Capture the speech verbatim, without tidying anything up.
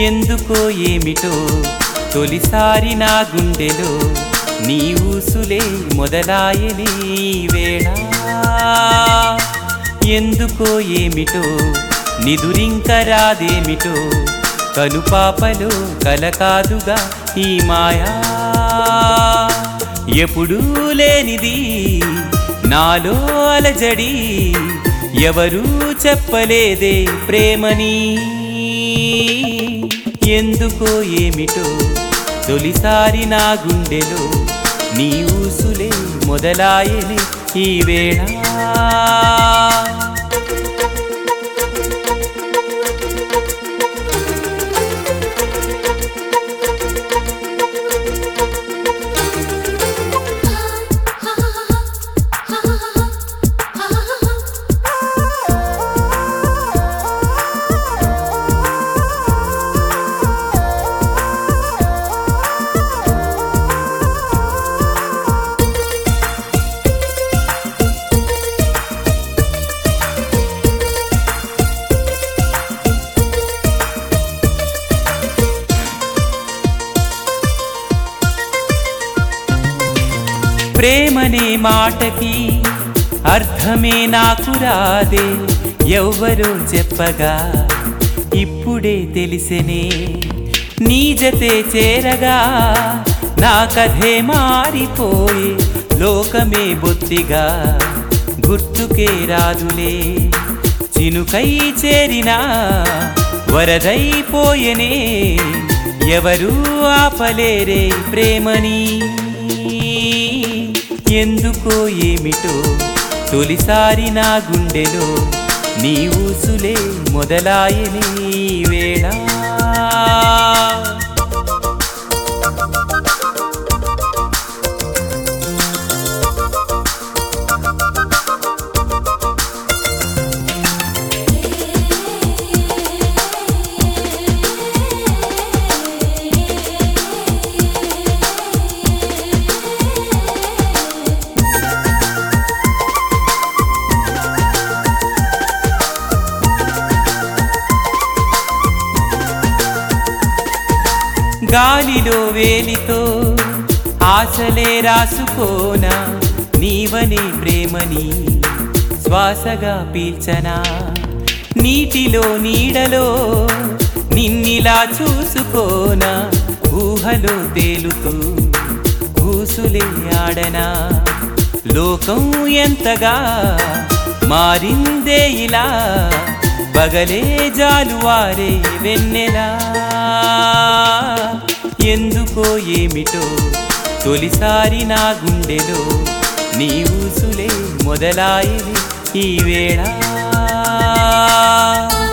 ఎందుకో ఏమిటో తొలిసారి నా గుండెలో నీ ఊసులే మొదలాయని వేళ ఎందుకో ఏమిటో నిదురింక రాదేమిటో కనుపాపలో కలకాదుగా ఈ మాయా ఎప్పుడూ లేనిది నాలో అలజడి ఎవరూ చెప్పలేదే ప్రేమని ఎందుకో ఏమిటో తొలిసారి నా గుండెలో నీ ఊసులే మొదలాయని ఈ వేళ ప్రేమనే మాటకి అర్థమే నాకు రాదే ఎవ్వరో చెప్పగా ఇప్పుడే తెలిసెనే నీ జతే చేరగా నా కథే మారిపోయే లోకమే బొత్తిగా గుర్తుకే రాదులే చినుకై చేరినా వరదైపోయెనే ఎవరూ ఆపలేరే ప్రేమని ఎందుకో ఏమిటో తొలిసారి నా గుండెలో నీ ఊసులే మొదలాయని వేళ గాలిలో వేలితో ఆశలే రాసుకోనా నీవనే ప్రేమని శ్వాసగా పీల్చనా నీటిలో నీడలో నిన్నిలా చూసుకోనా ఊహలో తేలుతూ ఊసులే ఆడనా లోకం ఎంతగా మారిందే ఇలా బగలే జాలువారే వెన్నెలా ఎందుకో ఏమిటో తొలిసారి నా గుండెలో నీ ఊసులే మొదలాయని ఈ వేళ